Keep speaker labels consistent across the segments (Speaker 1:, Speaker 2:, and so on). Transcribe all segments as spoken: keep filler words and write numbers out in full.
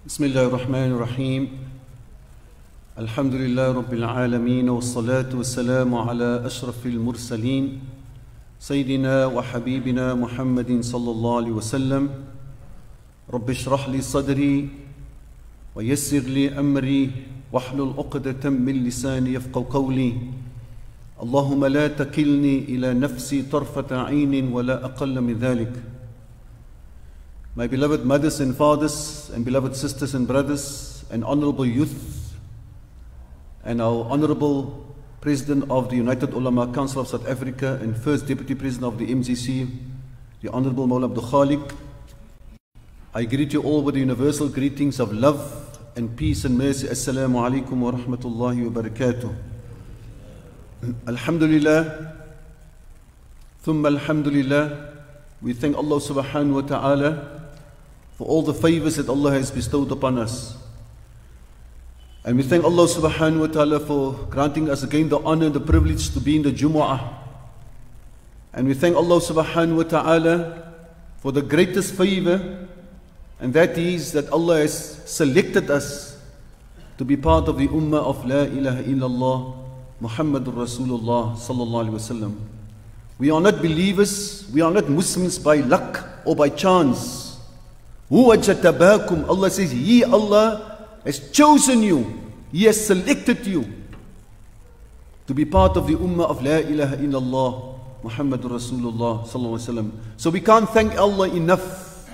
Speaker 1: بسم الله الرحمن الرحيم الحمد لله رب العالمين والصلاة والسلام على أشرف المرسلين سيدنا وحبيبنا محمد صلى الله عليه وسلم رب اشرح لي صدري ويسر لي أمري واحلل عقدة من لساني يفقهوا قولي اللهم لا تكلني إلى نفسي طرفة عين ولا أقل من ذلك. My beloved mothers and fathers, and beloved sisters and brothers, and honorable youth, and our honorable President of the United Ulama Council of South Africa and First Deputy President of the M C C, the Honorable Maula Abdul Khalik, I greet you all with the universal greetings of love and peace and mercy. Assalamu alaikum wa rahmatullahi wa barakatuh. Alhamdulillah, thumma alhamdulillah, we thank Allah subhanahu wa ta'ala for all the favors that Allah has bestowed upon us. And we thank Allah subhanahu wa ta'ala for granting us again the honor and the privilege to be in the Jumu'ah. And we thank Allah subhanahu wa ta'ala for the greatest favor, and that is that Allah has selected us to be part of the ummah of La ilaha illallah Muhammadur Rasulullah sallallahu alaihi wasallam. We are not believers, we are not Muslims by luck or by chance. Huwa jatabakum, Allah says, He, Allah, has chosen you, He has selected you to be part of the ummah of La ilaha illallah Muhammadur Rasulullah sallallahu alaihi wasallam. So we can't thank Allah enough.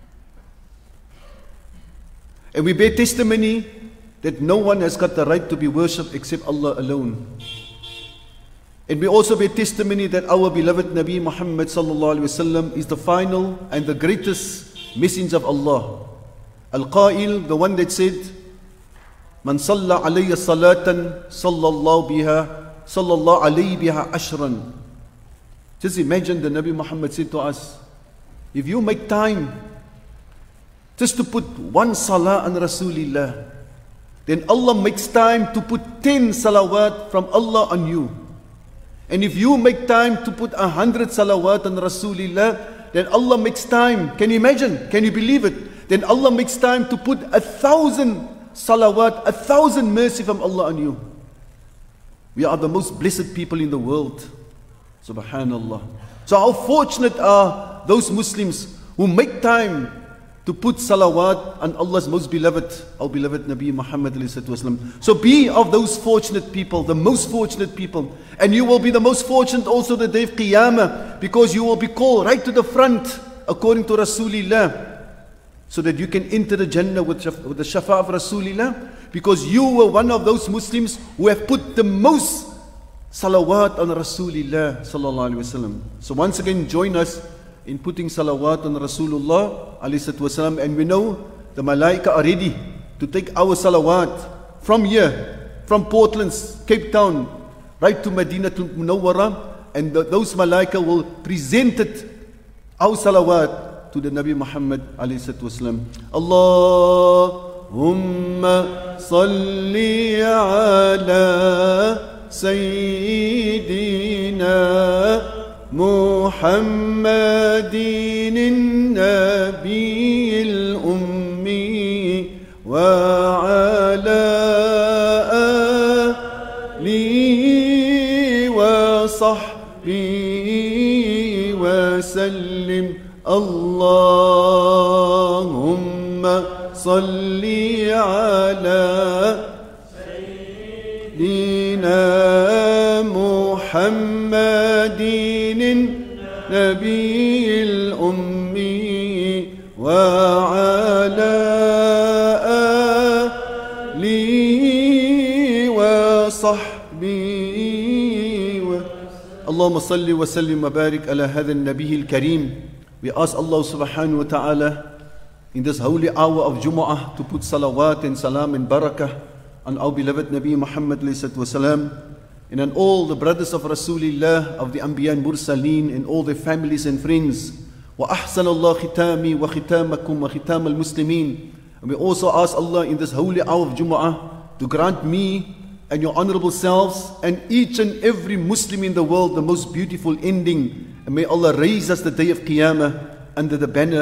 Speaker 1: And we bear testimony that no one has got the right to be worshipped except Allah alone. And we also bear testimony that our beloved Nabi Muhammad sallallahu alaihi wasallam is the final and the greatest messenger of Allah. Al-Qail, the one that said, Man salla alayya salatan sallallahu biha sallallahu alayhi biha ashran. Just imagine the Nabi Muhammad said to us, if you make time just to put one salah on Rasulullah, then Allah makes time to put ten salawat from Allah on you. And if you make time to put a hundred salawat on Rasulullah, then Allah makes time. Can you imagine? Can you believe it? Then Allah makes time to put a thousand salawat, a thousand mercy from Allah on you. We are the most blessed people in the world. Subhanallah. So how fortunate are those Muslims who make time to put salawat on Allah's most beloved, our beloved Nabi Muhammad alayhi wasallam. So be of those fortunate people, the most fortunate people. And you will be the most fortunate also the day of Qiyamah, because you will be called right to the front according to Rasulullah, so that you can enter the Jannah with, with the shafa of Rasulullah, because you were one of those Muslims who have put the most salawat on Rasulullah sallallahu alaihi wasallam. So once again, join us in putting salawat on Rasulullah alayhi wasallam. And we know the malaika are ready to take our salawat from here, from Portland, Cape Town, right to Madinatul Munawwara, and the, those malaika will present it, our salawat, to the Nabi Muhammad alayhi wasallam. Allahumma salli ala Sayyidina محمد النبي الأمي وعلى آله وصحبه وسلم اللهم صل على سيدنا محمد النبي الأمي وعلى آله وصحبه اللهم صل وسلم وبارك على هذا النبي الكريم. We ask Allah subhanahu wa ta'ala in this holy hour of Jumu'ah to put salawat and salam and barakah on our beloved Nabi Muhammad alayhi wasallam, and on all the brothers of Rasulullah, of the Anbiya and Mursaleen, and all their families and friends. Wa ahsan Allah khitami wa khitamakum wa khitam al-muslimin. And we also ask Allah in this holy hour of Jumu'ah to grant me and your honorable selves and each and every Muslim in the world the most beautiful ending. And may Allah raise us the day of Qiyamah under the banner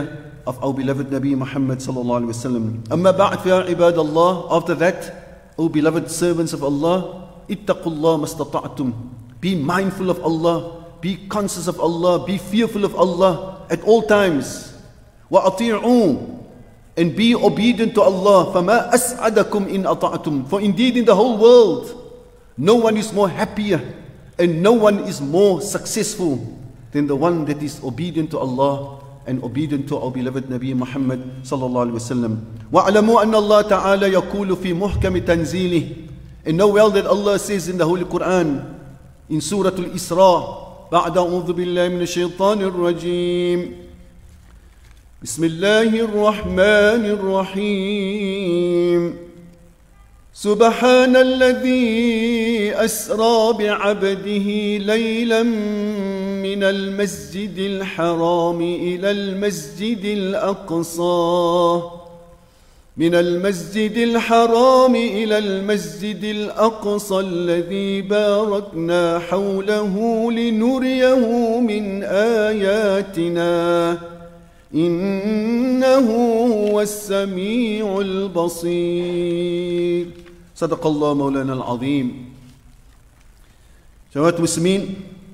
Speaker 1: of our beloved Nabi Muhammad sallallahu alaihi wasallam. Amma ba'd ya ibadallah. After that, O beloved servants of Allah, ittaqullah mastata'tum. Be mindful of Allah, be conscious of Allah, be fearful of Allah at all times. Wa ati'u, and be obedient to Allah. فَمَا أَسْعَدَكُمْ إِنْ أَطَعْتُمْ. For indeed in the whole world, no one is more happier and no one is more successful than the one that is obedient to Allah and obedient to our beloved Nabi Muhammad sallallahu alaihi wasallam. وَعْلَمُوا أَنَّ اللَّهَ تَعَالَى يَقُولُ فِي مُحْكَمِ تَنزِيلِهِ. And know well that Allah says in the Holy Quran, in Surah Al-Isra, بَعْدَ أَعُوذُ بِاللَّهِ مِنَ الشَّيْطَانِ الرَّجِيمِ بسم الله الرحمن الرحيم سبحان الذي أسرى بعبده ليلا من المسجد الحرام إلى المسجد الأقصى من المسجد الحرام إلى المسجد الأقصى الذي باركنا حوله لنريه من آياتنا إنه هو السميع البصير. صدق الله مولانا العظيم. Jamaat Muslimin,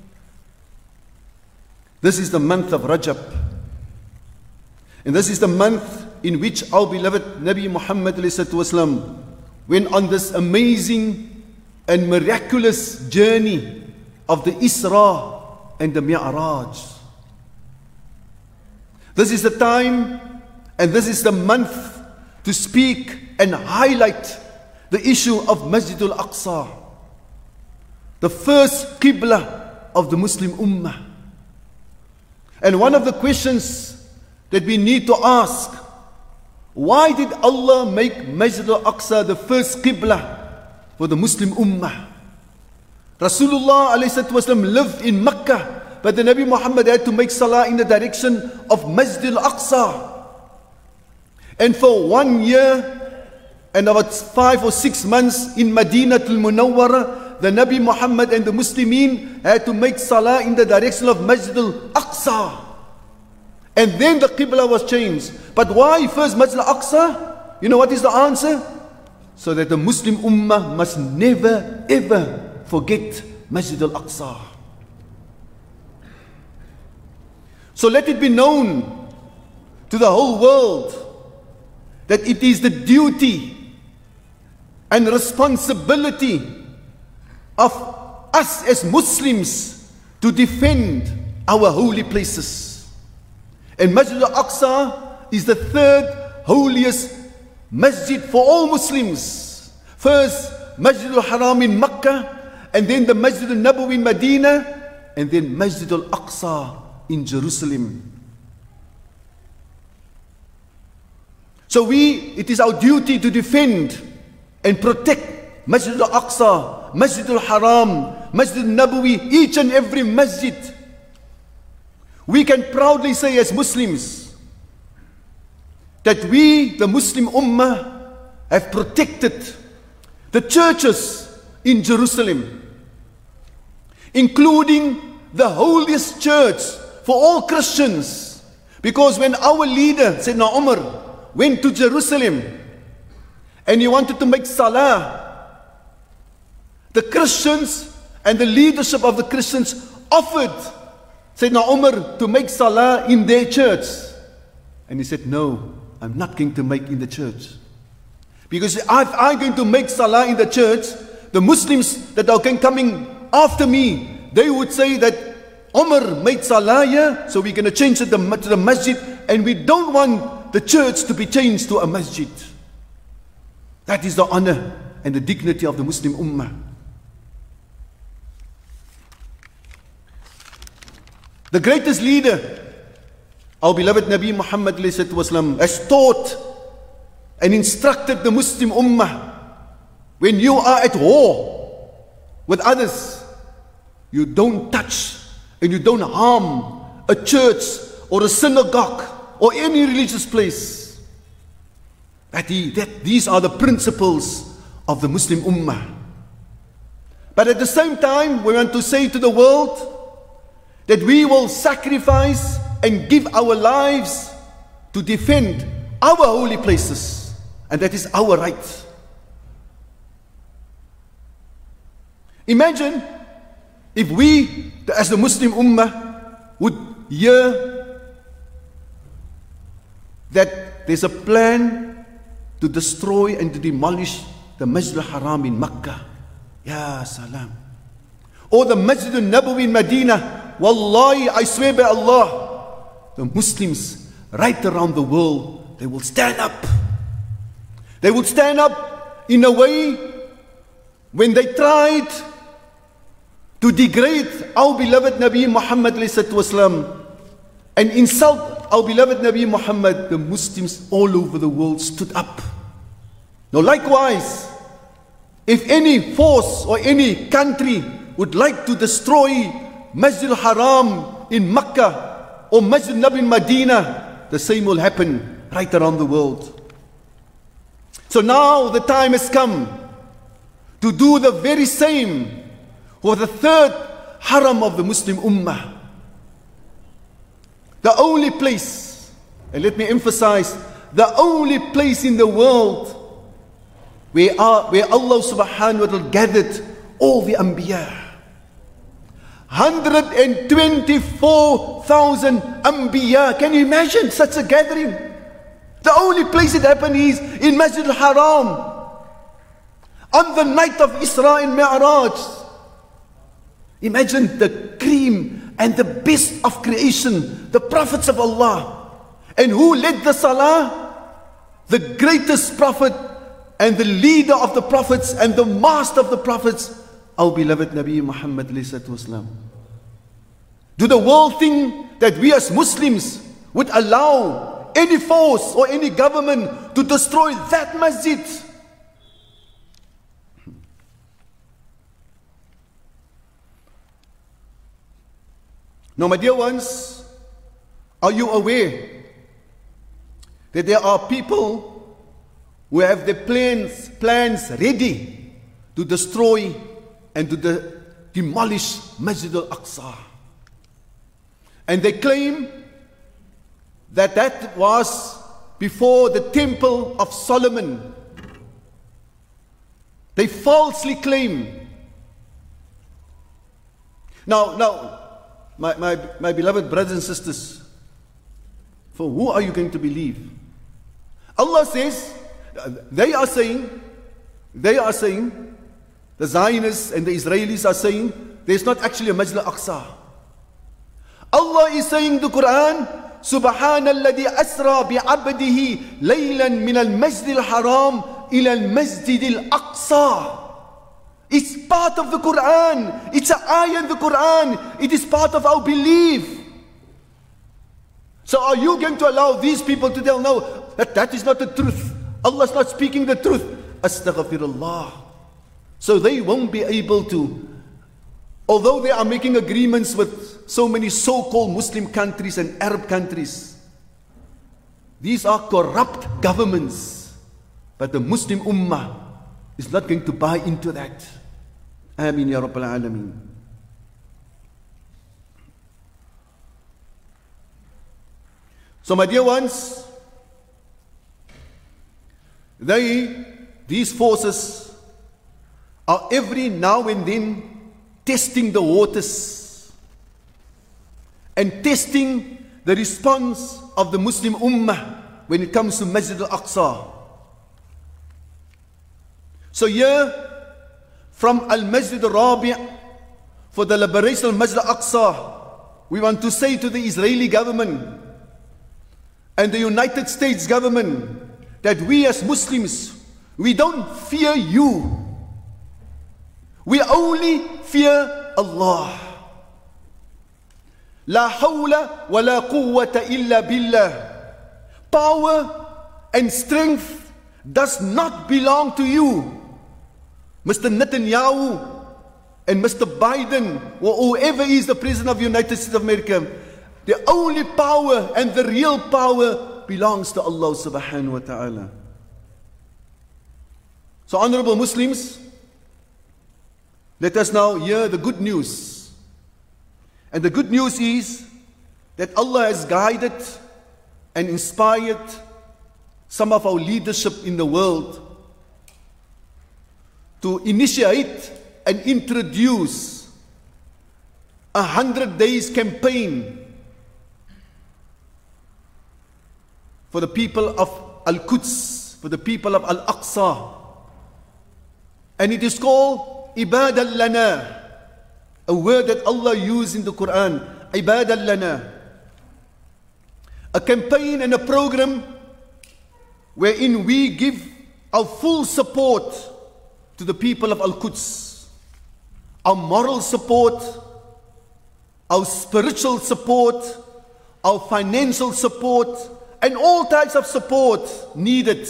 Speaker 1: this is the month of Rajab, and this is the month in which our beloved Nabi Muhammad ﷺ went on this amazing and miraculous journey of the Isra and the Mi'raj. This is the time and this is the month to speak and highlight the issue of Masjid al-Aqsa, the first Qibla of the Muslim Ummah. And one of the questions that we need to ask, why did Allah make Masjid al-Aqsa the first Qibla for the Muslim Ummah? Rasulullah alayhi wasallam lived in Makkah, but the Nabi Muhammad had to make salah in the direction of Masjid al-Aqsa. And for one year and about five or six months in Madinah al-Munawwara, the Nabi Muhammad and the Muslimin had to make salah in the direction of Masjid al-Aqsa. And then the Qibla was changed. But why first Masjid al-Aqsa? You know what is the answer? So that the Muslim Ummah must never ever forget Masjid al-Aqsa. So let it be known to the whole world that it is the duty and responsibility of us as Muslims to defend our holy places. And Masjid al-Aqsa is the third holiest masjid for all Muslims. First, Masjid al-Haram in Makkah, and then the Masjid al-Nabawi in Medina, and then Masjid al-Aqsa in Jerusalem. So we, it is our duty to defend and protect Masjid al-Aqsa, Masjid al-Haram, Masjid al-Nabawi, each and every masjid. We can proudly say as Muslims that we, the Muslim Ummah, have protected the churches in Jerusalem, including the holiest church for all Christians. Because when our leader, Sayyidina Umar, went to Jerusalem and he wanted to make salah, the Christians and the leadership of the Christians offered Sayyidina Umar to make salah in their church. And he said, no, I'm not going to make in the church. Because if I'm going to make salah in the church, the Muslims that are coming after me, they would say that Umar made salah here, so we're going to change it to the masjid, and we don't want the church to be changed to a masjid. That is the honor and the dignity of the Muslim Ummah. The greatest leader, our beloved Nabi Muhammad has taught and instructed the Muslim Ummah, when you are at war with others, you don't touch and you don't harm a church or a synagogue or any religious place. That, he, that these are the principles of the Muslim Ummah. But at the same time, we want to say to the world that we will sacrifice and give our lives to defend our holy places, and that is our right. Imagine if we, as the Muslim Ummah, would hear that there's a plan to destroy and to demolish the Masjid al-Haram in Makkah. Ya salam. Or the Masjid al-Nabawi in Medina. Wallahi, I swear by Allah, the Muslims right around the world, they will stand up. They will stand up in a way when they tried to degrade our beloved Nabi Muhammad and insult our beloved Nabi Muhammad, the Muslims all over the world stood up. Now likewise, if any force or any country would like to destroy Masjid al-Haram in Makkah or Masjid Nabi in Medina, the same will happen right around the world. So now the time has come to do the very same for the third haram of the Muslim Ummah. The only place, and let me emphasize, the only place in the world where, are, where Allah subhanahu wa ta'ala gathered all the Anbiya. one hundred twenty-four thousand Anbiya. Can you imagine such a gathering? The only place it happened is in Masjid al-Haram on the night of Isra and Mi'raj. Imagine the cream and the best of creation, the prophets of Allah. And who led the salah? The greatest prophet and the leader of the prophets and the master of the prophets, our beloved Nabi Muhammad ﷺ. Do the world think that we as Muslims would allow any force or any government to destroy that masjid? Now, my dear ones, are you aware that there are people who have their plans, plans ready to destroy and to de demolish Masjid al-Aqsa? And they claim that that was before the Temple of Solomon. They falsely claim. Now, now, My, my, my beloved brothers and sisters, for who are you going to believe? Allah says, they are saying, they are saying, the Zionists and the Israelis are saying, there's not actually a Masjid al-Aqsa. Allah is saying in the Quran, Subhanalladhi asra bi'abdihi laylan min al-Masjid al-Haram ila al-Masjid al-Aqsa. It's part of the Quran. It's an ayah in the Quran. It is part of our belief. So are you going to allow these people to tell, no, that, that is not the truth. Allah is not speaking the truth. Astaghfirullah. So they won't be able to, although they are making agreements with so many so-called Muslim countries and Arab countries, these are corrupt governments. But the Muslim Ummah is not going to buy into that. Ameen ya Rabbal Alameen. So my dear ones, they, these forces are every now and then testing the waters and testing the response of the Muslim Ummah when it comes to Masjid al-Aqsa. So here, from Al-Masjid al-Rabi' for the liberation of Masjid al-Aqsa, we want to say to the Israeli government and the United States government that we as Muslims, we don't fear you. We only fear Allah. La hawla wa la quwwata illa billah. Power and strength does not belong to you. Mister Netanyahu and Mister Biden, or whoever is the President of the United States of America, the only power and the real power belongs to Allah subhanahu wa ta'ala. So honorable Muslims, let us now hear the good news. And the good news is that Allah has guided and inspired some of our leadership in the world to initiate and introduce a hundred days campaign for the people of Al-Quds, for the people of Al-Aqsa. And it is called Ibadan Lana, a word that Allah used in the Quran, Ibadan Lana. A campaign and a program wherein we give our full support to the people of Al-Quds, our moral support, our spiritual support, our financial support, and all types of support needed.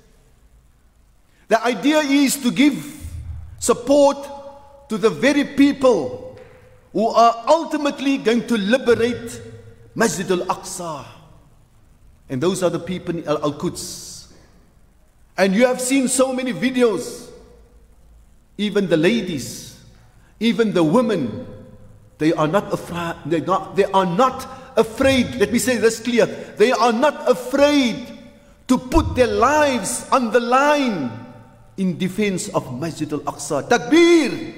Speaker 1: The idea is to give support to the very people who are ultimately going to liberate Masjid al-Aqsa. And those are the people in Al-Quds. And you have seen so many videos. Even the ladies, even the women, they are not afraid. They not. They are not afraid. Let me say this clear. They are not afraid to put their lives on the line in defense of Masjid al-Aqsa. Takbir!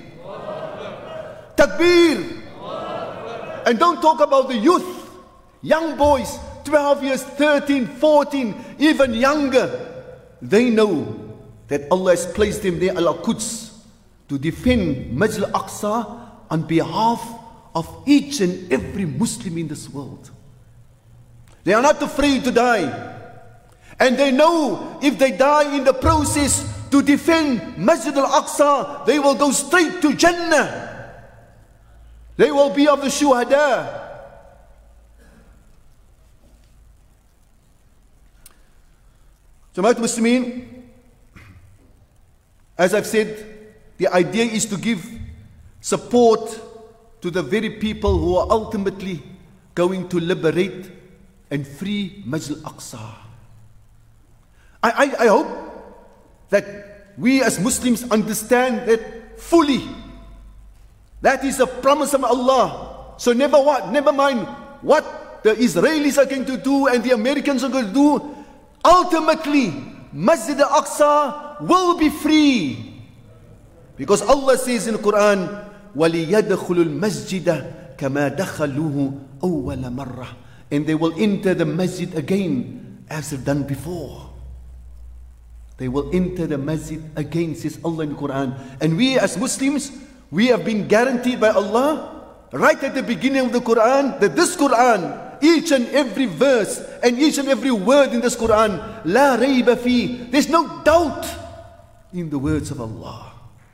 Speaker 1: Takbir! And don't talk about the youth, young boys, twelve years, thirteen, fourteen, even younger. They know that Allah has placed them there, Al-Quds, to defend Masjid al-Aqsa on behalf of each and every Muslim in this world. They are not afraid to die. And they know if they die in the process to defend Masjid al-Aqsa, they will go straight to Jannah. They will be of the shuhada. Jama'at Muslimin, as I've said, the idea is to give support to the very people who are ultimately going to liberate and free Masjid al-Aqsa. I, I, I hope that we as Muslims understand that fully. That is a promise of Allah. So never what, never mind what the Israelis are going to do and the Americans are going to do. Ultimately, Masjid al-Aqsa will be free. Because Allah says in the Quran, وَلِيَدْخُلُ الْمَسْجِدَ كَمَا دَخَلُوهُ أَوَّلَ مَرَّةٍ. And they will enter the masjid again as they've done before. They will enter the masjid again, says Allah in the Quran. And we as Muslims, we have been guaranteed by Allah, right at the beginning of the Quran, that this Quran, each and every verse and each and every word in this Quran, la rayba fi, there's no doubt in the words of Allah.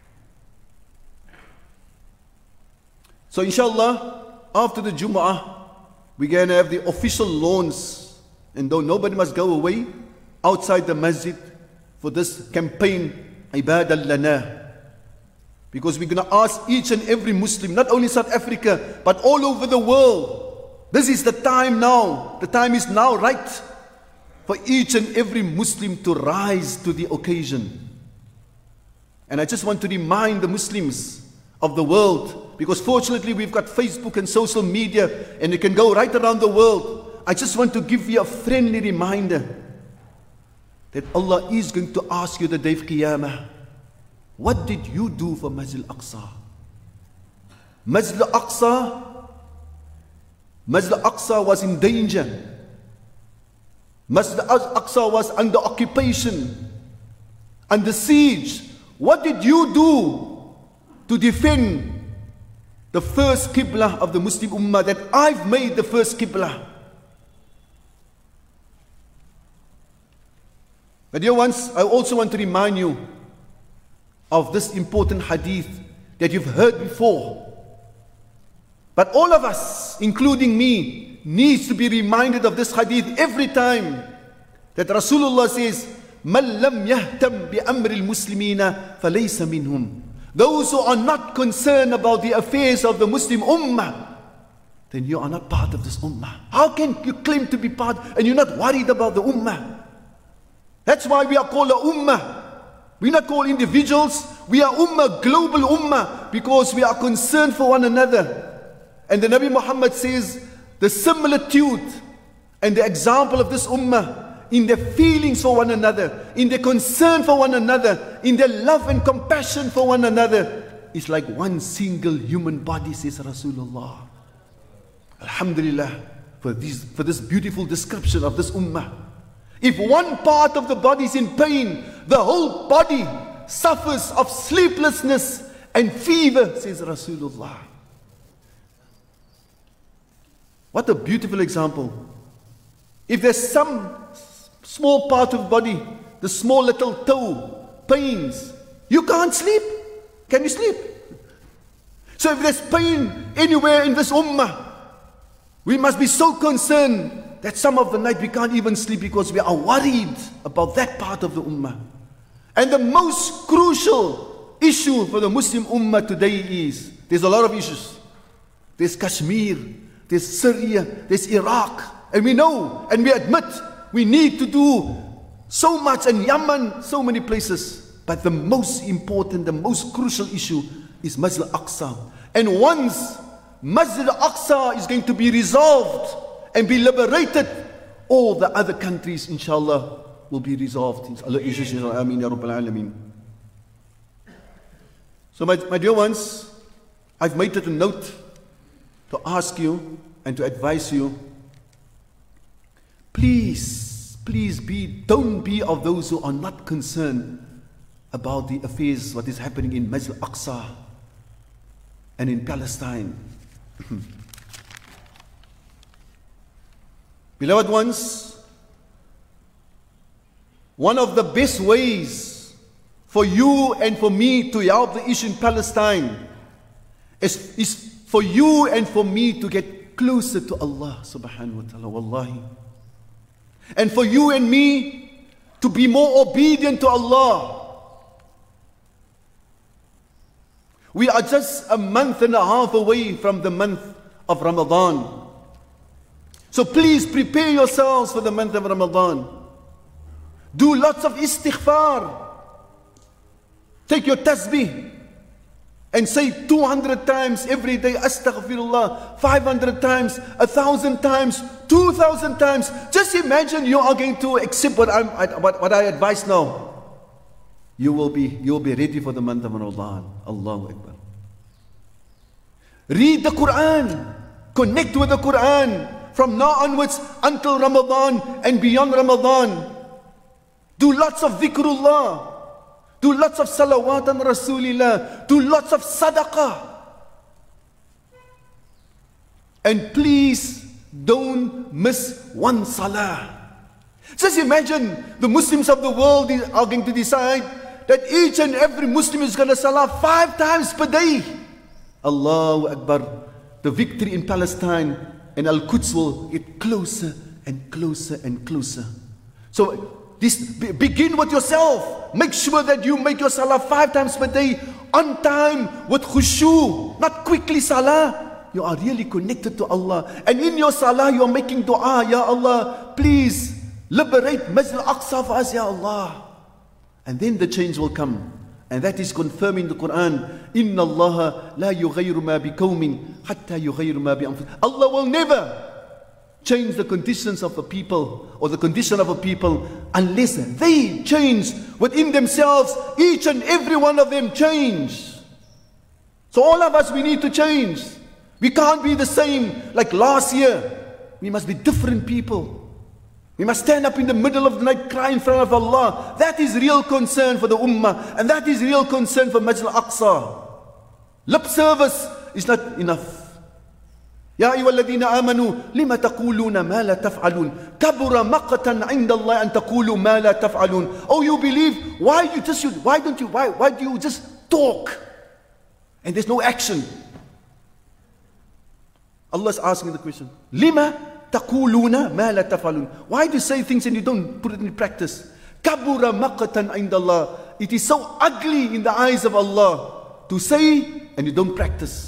Speaker 1: So inshallah, after the Jumu'ah, we're going to have the official lawns, and though nobody must go away outside the masjid for this campaign, Ibadan Lana. Because we're going to ask each and every Muslim, not only South Africa, but all over the world. This is the time now. The time is now right for each and every Muslim to rise to the occasion. And I just want to remind the Muslims of the world, because fortunately we've got Facebook and social media, and it can go right around the world. I just want to give you a friendly reminder that Allah is going to ask you the day of Qiyamah, what did you do for Masjid al-Aqsa? Masjid al-Aqsa, Masjid al-Aqsa was in danger. Masjid al-Aqsa was under occupation, under siege. What did you do to defend the first Qibla of the Muslim Ummah, that I've made the first Qibla? But dear ones, I also want to remind you of this important hadith that you've heard before. But all of us, including me, needs to be reminded of this hadith every time, that Rasulullah says, مَنْ لَمْ يَهْتَمْ بِأَمْرِ الْمُسْلِمِينَ فَلَيْسَ مِنْهُمْ. Those who are not concerned about the affairs of the Muslim Ummah, then you are not part of this Ummah. How can you claim to be part and you're not worried about the Ummah? That's why we are called a Ummah. We're not called individuals. We are Ummah, global Ummah, because we are concerned for one another. And the Nabi Muhammad says, the similitude And the example of this ummah in their feelings for one another, in their concern for one another, in their love and compassion for one another, is like one single human body, says Rasulullah. Alhamdulillah for, these, for this beautiful description of this ummah. If one part of the body is in pain, the whole body suffers of sleeplessness and fever, says Rasulullah. What a beautiful example. If there's some small part of the body, the small little toe, pains, you can't sleep. Can you sleep? So if there's pain anywhere in this ummah, we must be so concerned that some of the night we can't even sleep because we are worried about that part of the ummah. And the most crucial issue for the Muslim ummah today is, there's a lot of issues. There's Kashmir, there's Syria, there's Iraq. And we know, and we admit, we need to do so much, and Yemen, so many places. But the most important, the most crucial issue is Masjid al-Aqsa. And once Masjid al-Aqsa is going to be resolved and be liberated, all the other countries, inshallah, will be resolved. Ameen, ya Rabbal Alameen. So my, my dear ones, I've made it a note to ask you and to advise you, please, please be, don't be of those who are not concerned about the affairs, what is happening in Masjid al-Aqsa and in Palestine. Beloved ones, one of the best ways for you and for me to help the issue in Palestine is, is for you and for me to get closer to Allah subhanahu wa ta'ala, wallahi. And for you and me to be more obedient to Allah. We are just a month and a half away from the month of Ramadan. So please prepare yourselves for the month of Ramadan. Do lots of istighfar. Take your tasbih and say two hundred times every day, astaghfirullah, five hundred times, one thousand times, two thousand times. Just imagine you are going to accept what, I'm, what, what I advise now. You will be, you will be ready for the month of Ramadan. Allahu Akbar. Read the Quran. Connect with the Quran. From now onwards until Ramadan and beyond Ramadan. Do lots of dhikrullah. Do lots of salawat on Rasulillah. Do lots of sadaqah. And please don't miss one salah. Just imagine the Muslims of the world are going to decide that each and every Muslim is going to salah five times per day. Allahu Akbar. The victory in Palestine and Al-Quds will get closer and closer and closer. So this, be, begin with yourself. Make sure that you make your salah five times per day, on time, with khushu, not quickly salah. You are really connected to Allah. And in your salah, you are making dua. Ya Allah, please liberate Masjid al-Aqsa for us, Ya Allah. And then the change will come. And that is confirming the Quran. Inna Allah la yughayru ma bi qawmin hatta yughayru ma bi anfusihim. Allah will never change the conditions of a people or the condition of a people unless they change within themselves. Each and every one of them change. So all of us, we need to change. We can't be the same like last year. We must be different people. We must stand up in the middle of the night, cry in front of Allah. That is real concern for the ummah. And that is real concern for Masjid al-Aqsa. Lip service is not enough. Ya ayyuhalladhina amanu lima taquluna ma la taf'alun kabura maqtan 'inda Allah an taqulu ma la taf'alun. Oh, you believe, why you just why don't you why why do you just talk and there's no action? Allah is asking the question, lima taquluna ma la taf'alun. Why do you say things and you don't put it in practice? Kabura maqtan 'inda Allah. It is so ugly in the eyes of Allah to say and you don't practice.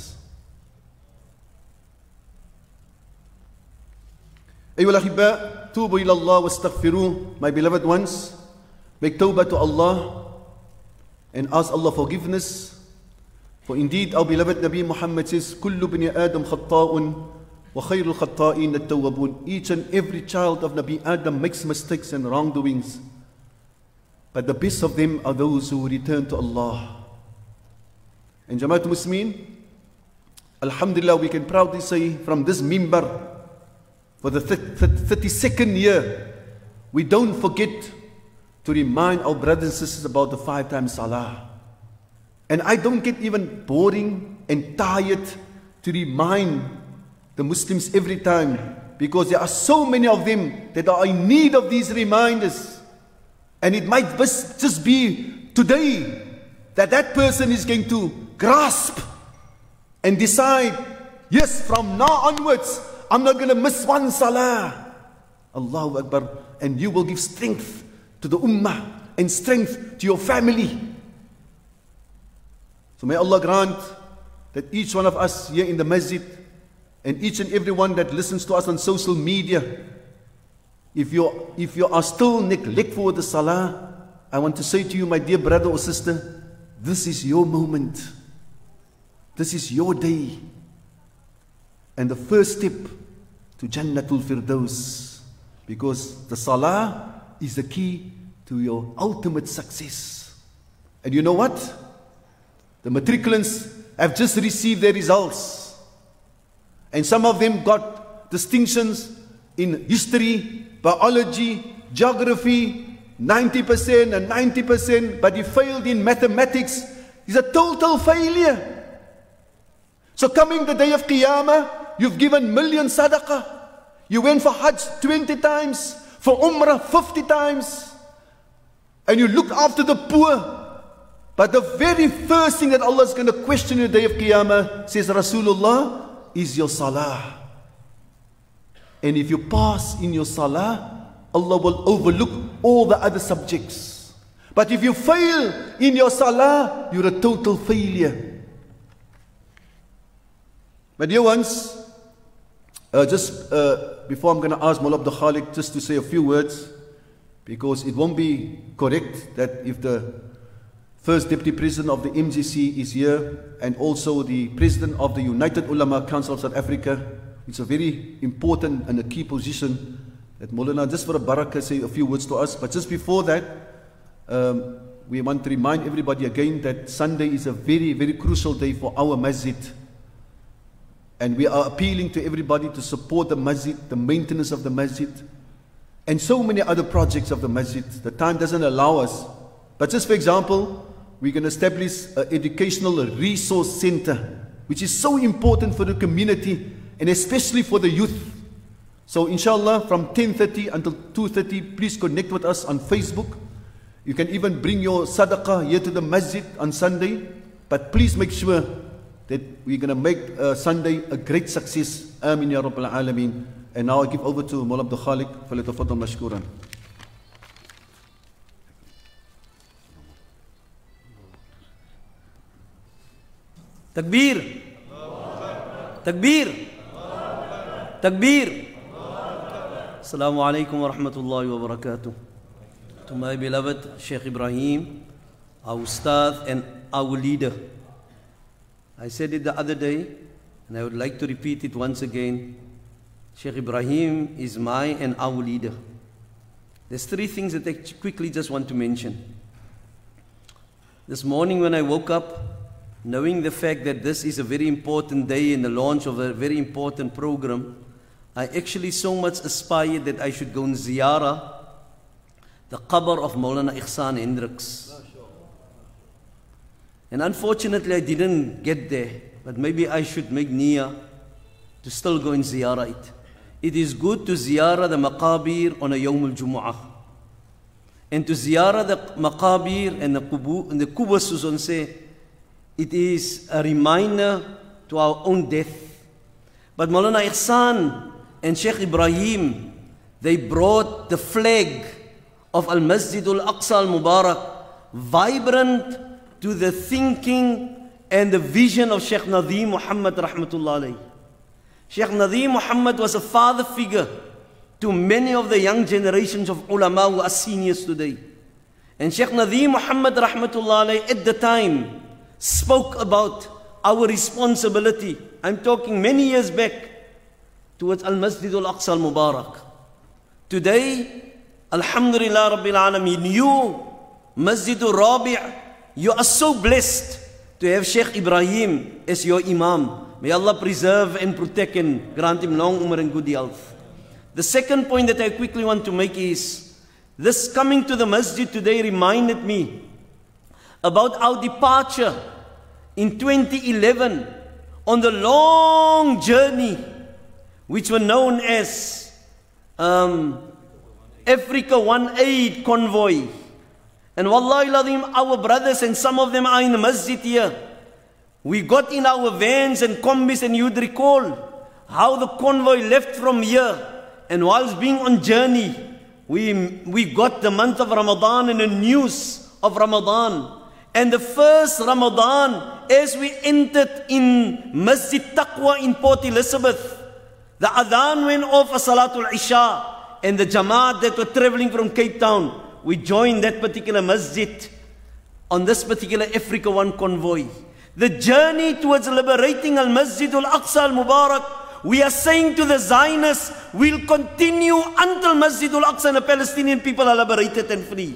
Speaker 1: Ayyuhal ahibba, tubu ila Allah wastaghfiruh. My beloved ones, make tawbah to Allah and ask Allah forgiveness. For indeed our beloved Nabi Muhammad says, Kullu bani Adam khatta'un وَخَيْرُ الْخَطَّائِينَ التَّوَّابُونَ. Each and every child of Nabi Adam makes mistakes and wrongdoings. But the best of them are those who return to Allah. And Jama'at Muslimin, Alhamdulillah, we can proudly say from this mimbar, for the thirty-second year, we don't forget to remind our brothers and sisters about the five times salah. And I don't get even boring and tired to remind the Muslims every time, because there are so many of them that are in need of these reminders. And it might just be today that that person is going to grasp and decide, yes, from now onwards, I'm not going to miss one salah. Allahu Akbar. And you will give strength to the ummah and strength to your family. So may Allah grant that each one of us here in the masjid and each and every one that listens to us on social media, if you if you are still neglectful of the salah, I want to say to you, my dear brother or sister, this is your moment. This is your day. And the first step to Jannatul Firdaus, because the salah is the key to your ultimate success. And you know what? The matriculants have just received their results. And some of them got distinctions in history, biology, geography, ninety percent and ninety percent, but he failed in mathematics. He's a total failure. So coming the day of Qiyamah, you've given million sadaqah. You went for Hajj twenty times, for Umrah fifty times, and you looked after the poor. But the very first thing that Allah is going to question you the day of Qiyamah, says Rasulullah, is your salah. And if you pass in your salah, Allah will overlook all the other subjects. But if you fail in your salah, you're a total failure. My dear ones, uh, just uh, before I'm going to ask Mullah Abdul Khalik just to say a few words, because it won't be correct that if the First Deputy President of the M G C is here, and also the President of the United Ulama Council of South Africa. It's a very important and a key position that Maulana, just for a barakah, say a few words to us. But just before that, um, we want to remind everybody again that Sunday is a very, very crucial day for our masjid. And we are appealing to everybody to support the masjid, the maintenance of the masjid, and so many other projects of the masjid. The time doesn't allow us. But just for example, we're going to establish an educational resource center, which is so important for the community and especially for the youth. So inshallah, from ten thirty until two thirty, please connect with us on Facebook. You can even bring your sadaqah here to the masjid on Sunday. But please make sure that we're going to make uh, Sunday a great success. Amin ya Rabbal Alameen. And now I give over to Mullah Abdul Khalik. Falyatafaddal mashkuran.
Speaker 2: Takbir! Takbir! Takbir! Assalamu alaikum wa rahmatullahi wa barakatuh. To my beloved Sheikh Ibrahim, our Ustad and our leader. I said it the other day, and I would like to repeat it once again. Sheikh Ibrahim is my and our leader. There's three things that I quickly just want to mention. This morning when I woke up, knowing the fact that this is a very important day in the launch of a very important program, I actually so much aspired that I should go and ziyarah the qabr of Maulana Ihsan Hendricks. And unfortunately I didn't get there, but maybe I should make niyyah to still go and ziyarah it. It is good to ziyarah the maqabir on a Yawm al-Jumu'ah. And to ziyarah the maqabir and the kubur, and the kubus, as one say, it is a reminder to our own death. But Maulana Ihsan and Sheikh Ibrahim, they brought the flag of Al-Masjid Al-Aqsa Al-Mubarak vibrant to the thinking and the vision of Sheikh Nadeem Muhammad Rahmatullah Alayhi. Sheikh Nadeem Muhammad was a father figure to many of the young generations of ulama who are seniors today. And Sheikh Nadeem Muhammad Rahmatullah Alayhi at the time spoke about our responsibility. I'm talking many years back. towards Al-Masjid Al-Aqsa Al-Mubarak. Today, Alhamdulillah Rabbil Alameen, you, Masjid Al-Rabi', you are so blessed to have Sheikh Ibrahim as your Imam. May Allah preserve and protect and grant him long umr and good health. The second point that I quickly want to make is, this coming to the masjid today reminded me about our departure in twenty eleven on the long journey which were known as um, Africa One Aid Convoy. And wallahi ladhim, our brothers, and some of them are in the masjid here, we got in our vans and combis, and you'd recall how the convoy left from here, and whilst being on journey, we, we got the month of Ramadan and the news of Ramadan. And the first Ramadan, as we entered in Masjid Taqwa in Port Elizabeth, the adhan went off for Salatul Isha, and the Jamaat that were traveling from Cape Town, we joined that particular masjid on this particular Africa One convoy. The journey towards liberating Al-Masjid Al-Aqsa Al-Mubarak, we are saying to the Zionists, we'll continue until Masjid Al-Aqsa and the Palestinian people are liberated and free.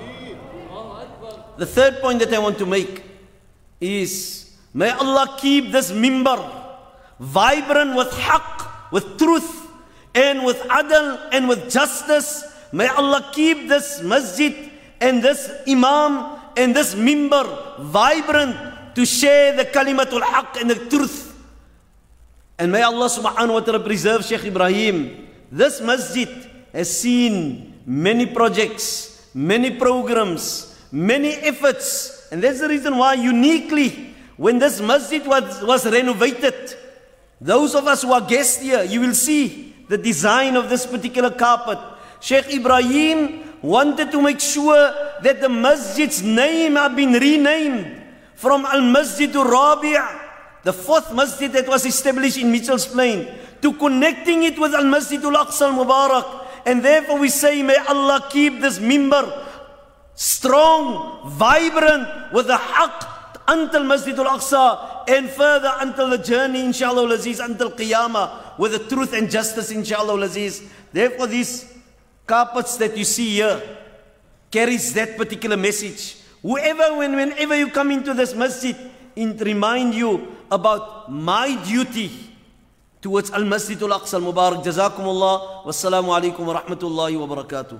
Speaker 2: The third point that I want to make is, may Allah keep this mimbar vibrant with haqq, with truth, and with adl, and with justice. May Allah keep this masjid and this imam and this mimbar vibrant to share the kalimatul haqq and the truth. And may Allah subhanahu wa ta'ala preserve Sheikh Ibrahim. This masjid has seen many projects, many programs, many efforts. And that's the reason why uniquely, when this masjid was, was renovated, those of us who are guests here, you will see the design of this particular carpet. Sheikh Ibrahim wanted to make sure that the masjid's name have been renamed from Al-Masjid Al-Rabi', the fourth masjid that was established in Mitchell's Plain, to connecting it with Al-Masjid Al-Aqsa Al-Mubarak. And therefore we say, may Allah keep this mimbar strong, vibrant with the haqq until Masjid Al-Aqsa, and further until the journey, inshallah al-aziz, until Qiyamah, with the truth and justice, inshallah al-aziz. Therefore these carpets that you see here carries that particular message. Whoever, when, whenever you come into this masjid, it remind you about my duty towards Al-Masjid Al-Aqsa Al-Mubarak. Jazakumullah. Wassalamu alaikum wa rahmatullahi wa barakatuh.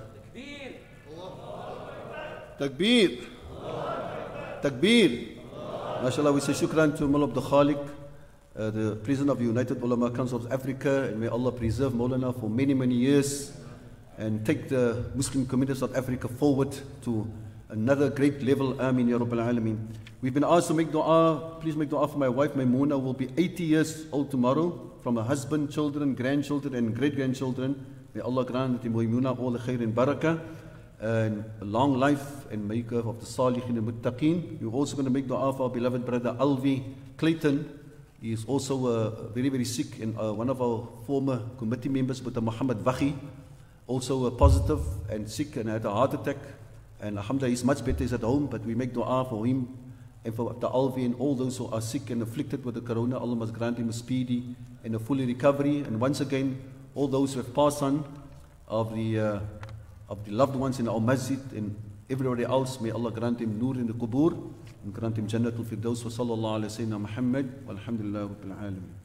Speaker 1: Takbir. Takbir. MashaAllah, we say shukran to Mullah Abdul Khaliq, uh, the President of the United Ulama Council of Africa, and may Allah preserve Maulana for many, many years and take the Muslim community of South Africa forward to another great level. Ameen Ya Rabbil Alameen. We've been asked to make dua. Please make dua for my wife Maimuna, who will be eighty years old tomorrow, from her husband, children, grandchildren, and great-grandchildren. May Allah grant to Maimuna all the khair and barakah, and a long life, and make her of the Salihin and Muttaqeen. We're also going to make dua for our beloved brother Alvi Clayton. He is also uh, very, very sick, and uh, one of our former committee members, Brother Muhammad Vakhi, also uh, positive and sick and had a heart attack. And alhamdulillah, he's much better, he's at home, but we make dua for him and for the Alvi and all those who are sick and afflicted with the corona. Allah must grant him a speedy and a fully recovery. And once again, all those who have passed on of the uh, of the loved ones in our masjid and everybody else, may Allah grant him nur in the qubur and grant him Jannatul Firdaus. Wa sallallahu alayhi wa sallam Muhammad walhamdulillah rabbil alamin.